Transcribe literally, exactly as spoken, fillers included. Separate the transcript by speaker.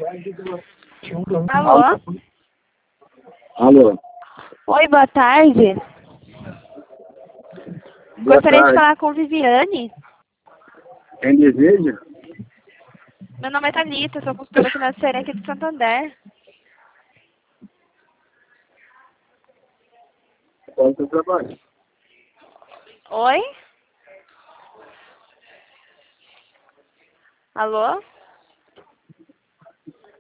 Speaker 1: Alô?
Speaker 2: Alô?
Speaker 1: Oi, boa tarde.
Speaker 2: Boa
Speaker 1: Gostaria
Speaker 2: tarde.
Speaker 1: de falar com Viviane.
Speaker 2: Quem deseja?
Speaker 1: Meu nome é Thalita, sou consultora financeira aqui de Santander.
Speaker 2: Qual é o seu trabalho?
Speaker 1: Oi? Alô?